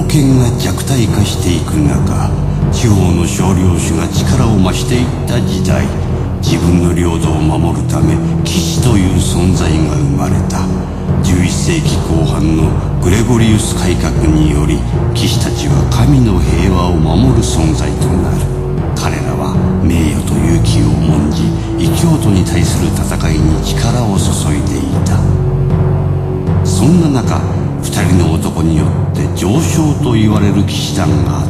権が弱体化していく中、地方の少領主が力を増していった時代、自分の領土を守るため騎士という存在が生まれた。11世紀後半のグレゴリウス改革により、騎士たちは神の平和を守る存在となる。彼らは名誉と勇気を重んじ、異教徒に対する戦いに力を注いでいた。そんな中、2人の男によって上昇と言われる騎士団があった。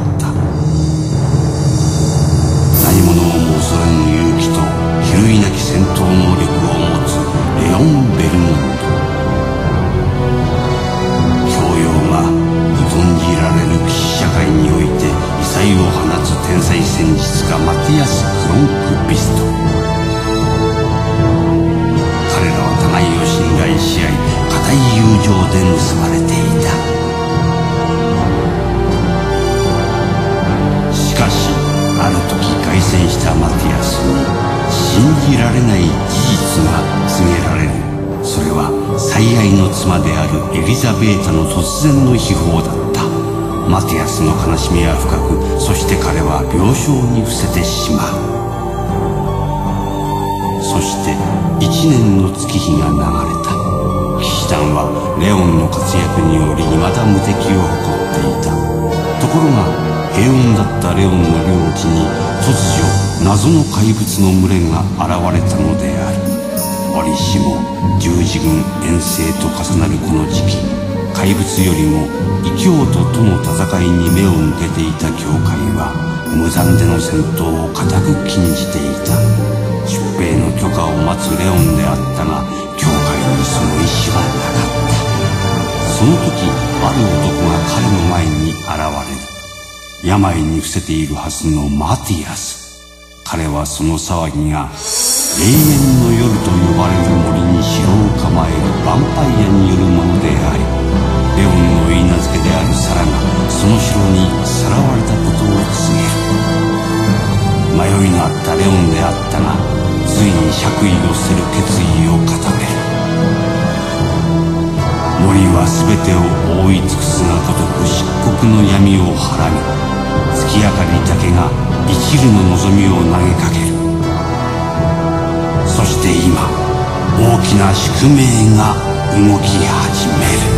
何者をも恐れぬ勇気と比類なき戦闘能力を持つレオン・ベルモンド。教養が疎んじられる騎士社会において異彩を放つ天才戦術家マティアス・クロンクビスト。彼らは互いを信頼し合い、固い友情で結ばれていた。しかしある時、凱旋したマティアスに信じられない事実が告げられる。それは最愛の妻であるエリザベータの突然の秘宝だった。マティアスの悲しみは深く、そして彼は病床に伏せてしまう。そして1年の月日が流れた。騎士団はレオンの活躍により未だ無敵を誇っていた。ところが平穏だったレオンの領地に突如謎の怪物の群れが現れたのである。折しも十字軍遠征と重なるこの時期、怪物よりも異教徒との戦いに目を向けていた教会は無残での戦闘を固く禁じていた。出兵の許可を待つレオンであったが、教会にその意志はなかった。その時、ある男が彼の前に現れる。病に伏せているはずのマティアス。彼はその騒ぎが永遠の夜と呼ばれる森に城を構えるヴァンパイアによるものであり、レオンの許嫁であるサラがその城にさらわれたことを告げる。迷いのあったレオンであったが、ついに爵位を捨てる決意を固める。森は全てを覆い尽くすがごとく漆黒の闇をはらみ、月明かりだけが一縷の望みを投げかける。そして今、大きな宿命が動き始める。